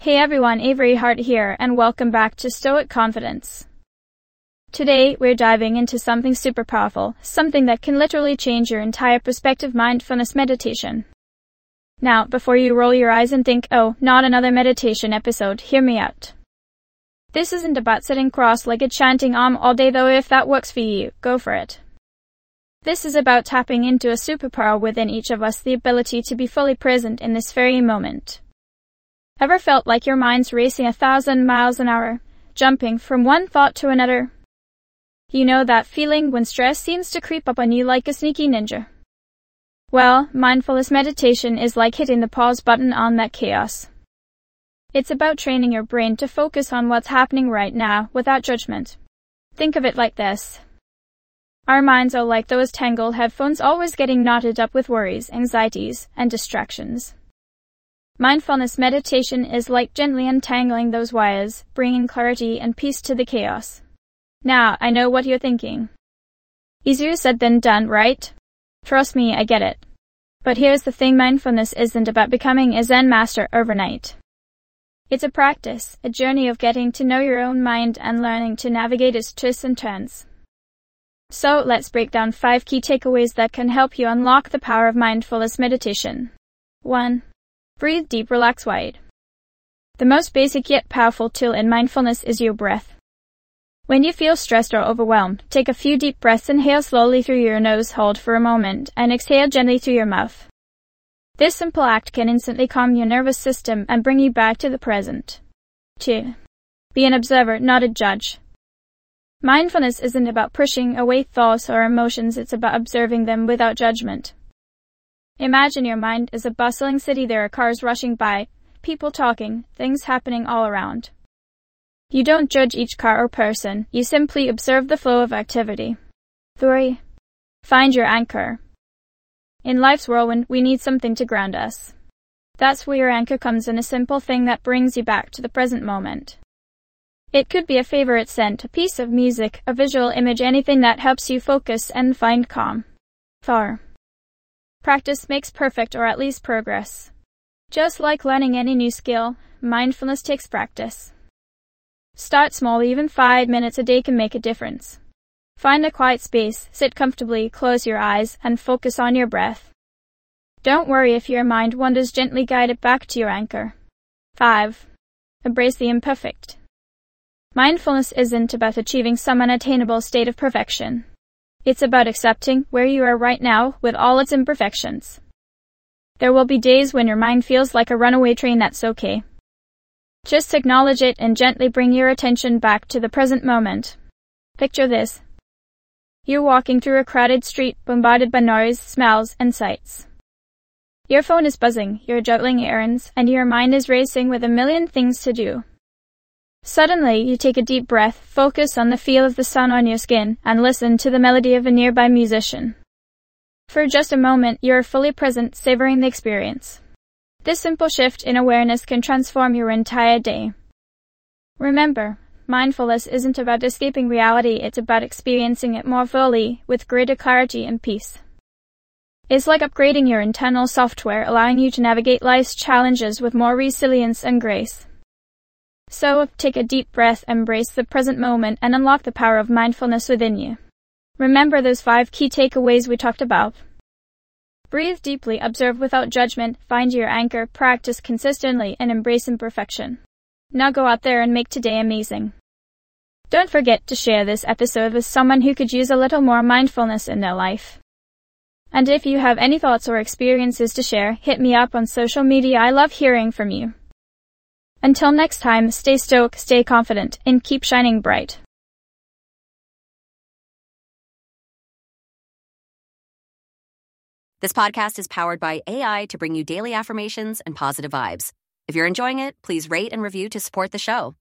Hey everyone, Avery Hart here, and welcome back to Stoic Confidence. Today, we're diving into something super powerful, something that can literally change your entire perspective: mindfulness meditation. Now, before you roll your eyes and think, oh, not another meditation episode, hear me out. This isn't about sitting cross-legged chanting Om all day, though if that works for you, go for it. This is about tapping into a superpower within each of us, the ability to be fully present in this very moment. Ever felt like your mind's racing 1,000 miles an hour, jumping from one thought to another? You know that feeling when stress seems to creep up on you like a sneaky ninja? Well, mindfulness meditation is like hitting the pause button on that chaos. It's about training your brain to focus on what's happening right now without judgment. Think of it like this. Our minds are like those tangled headphones, always getting knotted up with worries, anxieties, and distractions. Mindfulness meditation is like gently untangling those wires, bringing clarity and peace to the chaos. Now, I know what you're thinking. Easier said than done, right? Trust me, I get it. But here's the thing: mindfulness isn't about becoming a Zen master overnight. It's a practice, a journey of getting to know your own mind and learning to navigate its twists and turns. So, let's break down 5 key takeaways that can help you unlock the power of mindfulness meditation. 1. Breathe deep, relax wide. The most basic yet powerful tool in mindfulness is your breath. When you feel stressed or overwhelmed, take a few deep breaths. Inhale slowly through your nose, hold for a moment, and exhale gently through your mouth. This simple act can instantly calm your nervous system and bring you back to the present. 2. Be an observer, not a judge. Mindfulness isn't about pushing away thoughts or emotions, it's about observing them without judgment. Imagine your mind is a bustling city. There are cars rushing by, people talking, things happening all around. You don't judge each car or person, you simply observe the flow of activity. 3. Find your anchor. In life's whirlwind, we need something to ground us. That's where your anchor comes in, a simple thing that brings you back to the present moment. It could be a favorite scent, a piece of music, a visual image, anything that helps you focus and find calm. 4. Practice makes perfect, or at least progress. Just like learning any new skill, mindfulness takes practice. Start small, even 5 minutes a day can make a difference. Find a quiet space, sit comfortably, close your eyes, and focus on your breath. Don't worry if your mind wanders, gently guide it back to your anchor. 5. Embrace the imperfect. Mindfulness isn't about achieving some unattainable state of perfection. It's about accepting where you are right now with all its imperfections. There will be days when your mind feels like a runaway train. That's okay. Just acknowledge it and gently bring your attention back to the present moment. Picture this. You're walking through a crowded street, bombarded by noise, smells, and sights. Your phone is buzzing, you're juggling errands, and your mind is racing with a million things to do. Suddenly, you take a deep breath, focus on the feel of the sun on your skin, and listen to the melody of a nearby musician. For just a moment, you are fully present, savoring the experience. This simple shift in awareness can transform your entire day. Remember, mindfulness isn't about escaping reality, it's about experiencing it more fully, with greater clarity and peace. It's like upgrading your internal software, allowing you to navigate life's challenges with more resilience and grace. So, take a deep breath, embrace the present moment, and unlock the power of mindfulness within you. Remember those 5 key takeaways we talked about. Breathe deeply, observe without judgment, find your anchor, practice consistently, and embrace imperfection. Now go out there and make today amazing. Don't forget to share this episode with someone who could use a little more mindfulness in their life. And if you have any thoughts or experiences to share, hit me up on social media. I love hearing from you. Until next time, stay stoic, stay confident, and keep shining bright. This podcast is powered by AI to bring you daily affirmations and positive vibes. If you're enjoying it, please rate and review to support the show.